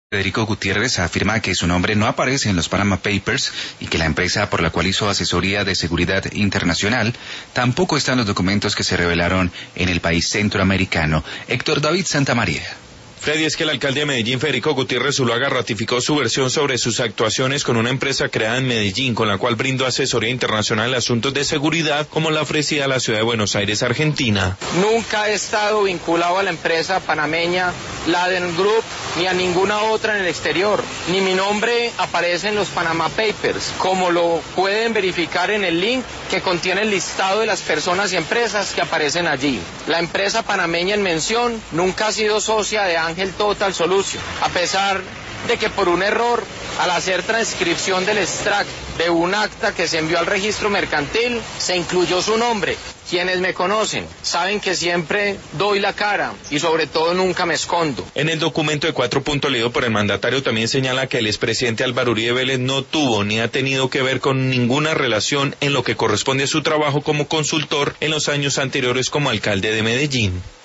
Federico Gutiérrez afirma que su nombre no aparece en los Panama Papers y que la empresa por la cual hizo asesoría de seguridad internacional tampoco está en los documentos que se revelaron en el país centroamericano. Héctor David Santamaría. Freddy, es que el alcalde de Medellín, Federico Gutiérrez Zuluaga, ratificó su versión sobre sus actuaciones con una empresa creada en Medellín, con la cual brindó asesoría internacional en asuntos de seguridad, como la ofrecida a la ciudad de Buenos Aires, Argentina. Nunca he estado vinculado a la empresa panameña Laden Group, ni a ninguna otra en el exterior. Ni mi nombre aparece en los Panama Papers, como lo pueden verificar en el link que contiene el listado de las personas y empresas que aparecen allí. La empresa panameña en mención nunca ha sido socia de Ángel Total Solution, a pesar de que por un error, al hacer transcripción del extracto de un acta que se envió al registro mercantil, se incluyó su nombre. Quienes me conocen saben que siempre doy la cara y sobre todo nunca me escondo. En el documento de 4 puntos leído por el mandatario también señala que el expresidente Álvaro Uribe Vélez no tuvo ni ha tenido que ver con ninguna relación en lo que corresponde a su trabajo como consultor en los años anteriores como alcalde de Medellín.